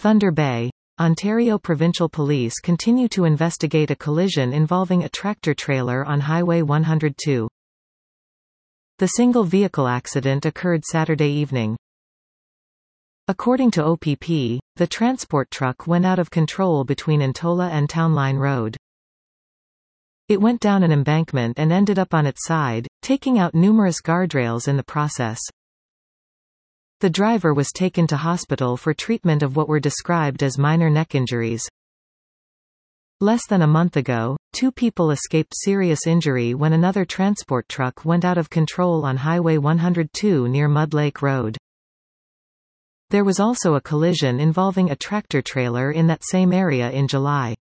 Thunder Bay, Ontario Provincial Police continue to investigate a collision involving a tractor-trailer on Highway 102. The single vehicle accident occurred Saturday evening. According to OPP, the transport truck went out of control between Ntola and Townline Road. It went down an embankment and ended up on its side, taking out numerous guardrails in the process. The driver was taken to hospital for treatment of what were described as minor neck injuries. Less than a month ago, 2 people escaped serious injury when another transport truck went out of control on Highway 102 near Mud Lake Road. There was also a collision involving a tractor-trailer in that same area in July.